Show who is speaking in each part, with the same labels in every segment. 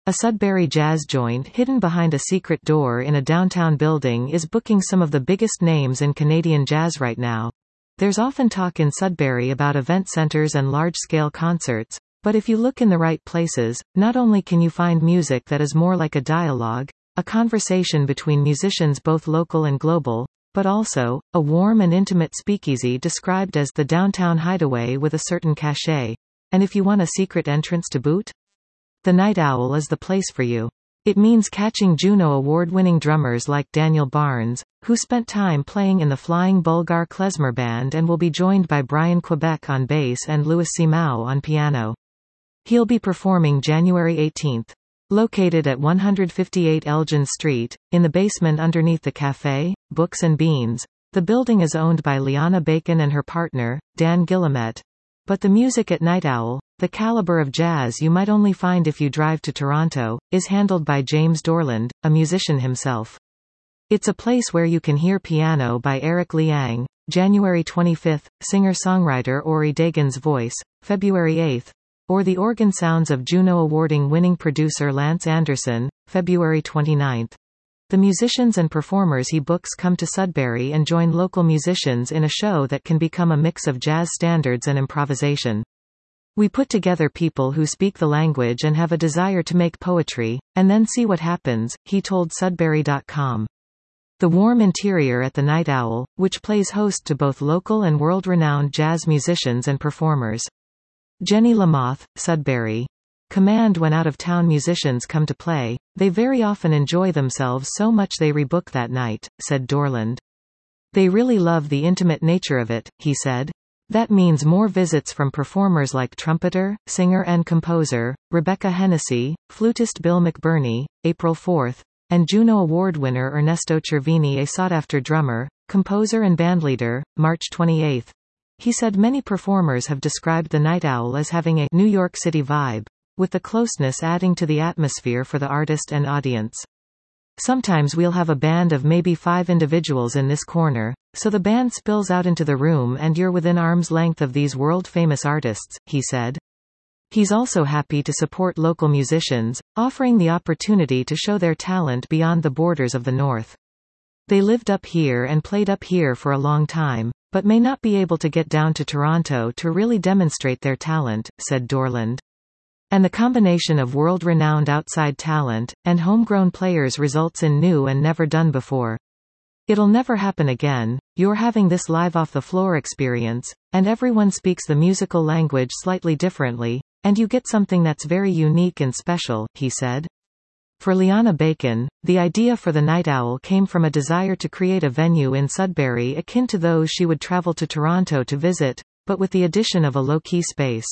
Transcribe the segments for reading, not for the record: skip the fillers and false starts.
Speaker 1: A Sudbury jazz joint hidden behind a secret door in a downtown building is booking some of the biggest names in Canadian jazz right now. There's often talk in Sudbury about event centers and large-scale concerts, but if you look in the right places, not only can you find music that is more like a dialogue, a conversation between musicians both local and global, but also, a warm and intimate speakeasy described as the downtown hideaway with a certain cachet. And if you want a secret entrance to boot? The Night Owl is the place for you. It means catching Juno Award-winning drummers like Daniel Barnes, who spent time playing in the Flying Bulgar Klezmer Band and will be joined by Brian Quebec on bass and Louis Simao on piano. He'll be performing January 18. Located at 158 Elgin Street, in the basement underneath the Café, Books and Beans, the building is owned by Liana Bacon and her partner, Dan Guillemette. But the music at Night Owl, the caliber of jazz you might only find if you drive to Toronto, is handled by James Dorland, a musician himself. It's a place where you can hear piano by Eric Liang, January 25, singer-songwriter Ori Dagan's voice, February 8, or the organ sounds of Juno Award-winning producer Lance Anderson, February 29. The musicians and performers he books come to Sudbury and join local musicians in a show that can become a mix of jazz standards and improvisation. We put together people who speak the language and have a desire to make poetry, and then see what happens, he told Sudbury.com. The warm interior at the Night Owl, which plays host to both local and world-renowned jazz musicians and performers. Jenny Lamoth, Sudbury. Command when out-of-town musicians come to play, they very often enjoy themselves so much they rebook that night, said Dorland. They really love the intimate nature of it, he said. That means more visits from performers like trumpeter, singer and composer, Rebecca Hennessy, flutist Bill McBurney, April 4, and Juno Award winner Ernesto Cervini, a sought-after drummer, composer and bandleader, March 28. He said many performers have described the Night Owl as having a New York City vibe, with the closeness adding to the atmosphere for the artist and audience. Sometimes we'll have a band of maybe 5 individuals in this corner, so the band spills out into the room and you're within arm's length of these world-famous artists, he said. He's also happy to support local musicians, offering the opportunity to show their talent beyond the borders of the North. They lived up here and played up here for a long time, but may not be able to get down to Toronto to really demonstrate their talent, said Dorland. And the combination of world-renowned outside talent, and homegrown players results in new and never done before. It'll never happen again, you're having this live off-the-floor experience, and everyone speaks the musical language slightly differently, and you get something that's very unique and special, he said. For Liana Bacon, the idea for the Night Owl came from a desire to create a venue in Sudbury akin to those she would travel to Toronto to visit, but with the addition of a low-key space.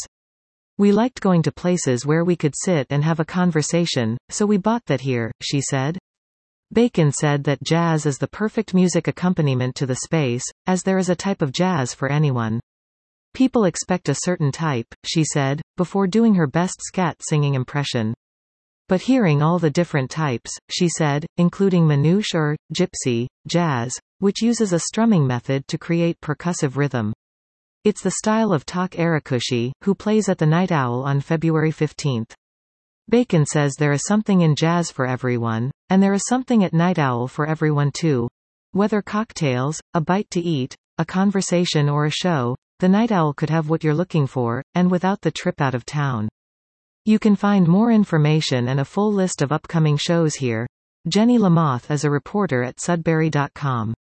Speaker 1: We liked going to places where we could sit and have a conversation, so we bought that here, she said. Bacon said that jazz is the perfect music accompaniment to the space, as there is a type of jazz for anyone. People expect a certain type, she said, before doing her best scat singing impression. But hearing all the different types, she said, including manouche or gypsy, jazz, which uses a strumming method to create percussive rhythm. It's the style of Tak Arakushi, who plays at the Night Owl on February 15. Bacon says there is something in jazz for everyone, and there is something at Night Owl for everyone too. Whether cocktails, a bite to eat, a conversation or a show, the Night Owl could have what you're looking for, and without the trip out of town. You can find more information and a full list of upcoming shows here. Jenny Lamoth is a reporter at Sudbury.com.